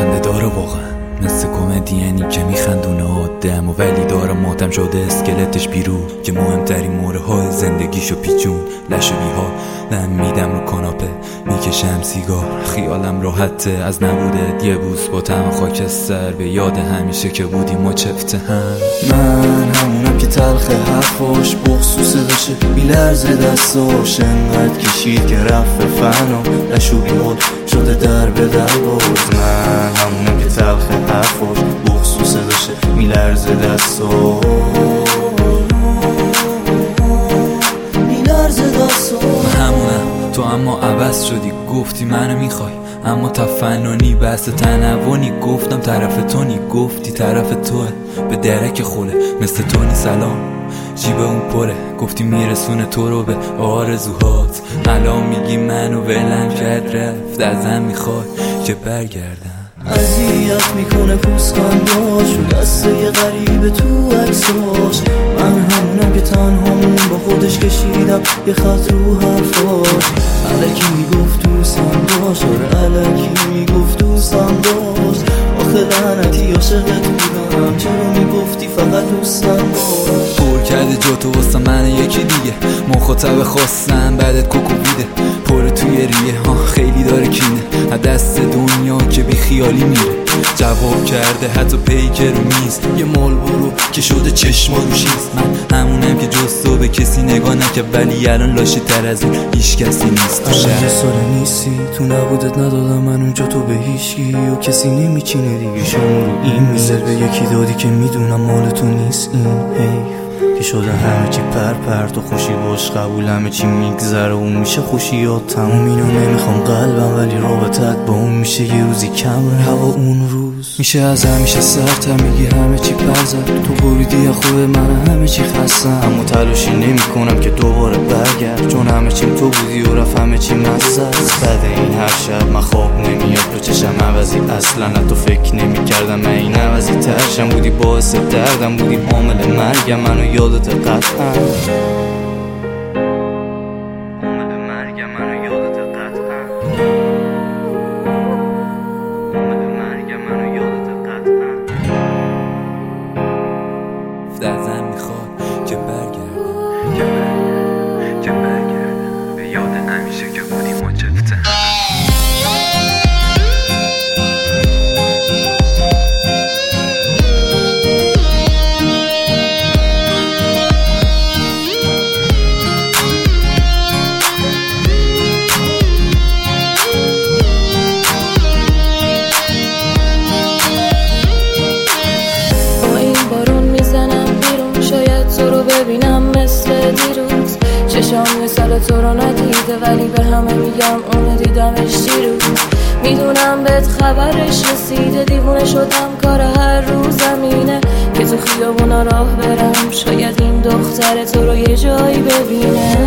خنده داره واقعا، مثل کمدیانی که میخندونه آدم و ولی داره ماتم شده اسکلتش بیرون، که مهمترین موره های زندگیشو پیچون. لشو بیها دم میدم رو کاناپه، میکشم سیگار، خیالم راحته از نبوده یه بوس با طعم خاکستر، به یاد همیشه که بودیم و چفته هم. من همونم که تلخ حرفاش بخصوصه بشه، میلرزه دستاش انقدر کشید که رفت فنا، لشو بیهاد شده در به در باز. من همونم که تلخ حرفاش بخصوصه بشه، میلرزه دستاش همونم تو، اما عوض شدی، گفتی منو میخوای اما تفننی بحث تنوعی، گفتم طرف تو نی، گفتی طرف توه به درک خوله، مثل تو نی سلام جیب اون پره، گفتی میرسونه تو رو به آرزوهات، الان میگی منو ولم کرد رفت، ازم میخوای که برگردم. اذیت میکنه پوسخنداش و دسته یه غریبه تو عکساش. من همونم که تنهامون با خودش کشیدم یه خط رو حرفاش. الکی میگفت دوستم داشت، آره الکی میگفت دوستم داشت. آخه لعنتی عاشقت بودم، چرا میگفتی فقط دوستم داشت؟ پر کرده جا تو واسه من یکی دیگه، مخاطب خواستم بعدت کوکوبیده، پر توی ریه ها خیلی داره کینه، از دست دنیا که بی خیالی میره. جواب کرده حتی پیکر رو میز، یه مال برو که شده چشما رو شیز. من همونم که جز تو به کسی نگاه نکرد، ولی الان لاشه تر از اون هیچ کسی نیست تو شهر. ساله نیستی تو نبودت ندادم من اونجا، تو به هیچکی و کسی نمیچینه دیگه. شما رو این میزل به یکی دادی که میدونم مال تو نیست، این حیف که شده همه چی پر تو خوشی باش قبول، همه چی میگذره اون میشه خوشیات تموم. اینو نمیخوام قلبم ولی رابطت با اون میشه یه روزی کم هوا اون روز میشه از همیشه سرتر، میگی همه چی پر زد، تو بریدی خود من همه چی خستم، اما تلاشی نمی کنم که دوباره برگرد، چون همه چیم تو بودی و رفت همه چی مزه است. بعد این هر شب من خواب نمیاد تو چشم عوضی، اصلا نه تو فکر نمی کردم من این عوضی ترشم، بودی باعث دردم، بودی عامل مرگم، منو یادت قطعا عامل مرگم، منو یادت قطعا عامل مرگم، منو یادت قطعا. ازم میخواد که برگردم، که برگردم به یاد همیشه که بودیم و چفته. ببینم مثل دیروز، چشام مثال تو رو ندیده ولی به همه میگم اونو دیدمش دیروز. میدونم بهت خبرش رسیده، دیوونه شدم کار هر روز زمینه که تو خیابونا راه برم، شاید این دختر تو رو یه جایی ببینه.